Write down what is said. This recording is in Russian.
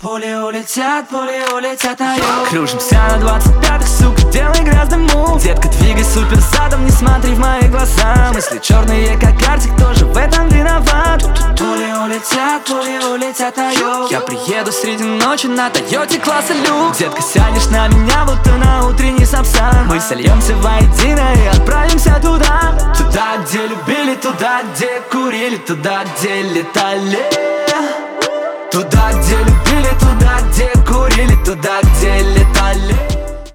пули улетят на юг. Кружимся на 25-х, сука, делай грязный мув. Детка, двигай супер задом, не смотри в мои глаза. Мысли черные, как Артик, тоже в этом виноват. Пули улетят на юг. Я приеду среди ночи на Тойоте класса люкс. Детка, сядешь на меня, будто на утренний сапсан. Мы сольемся воедино и отправимся туда. Туда, где любили, туда, где курили, туда, где летали. Туда, где любили, туда, где курили, туда, где летали.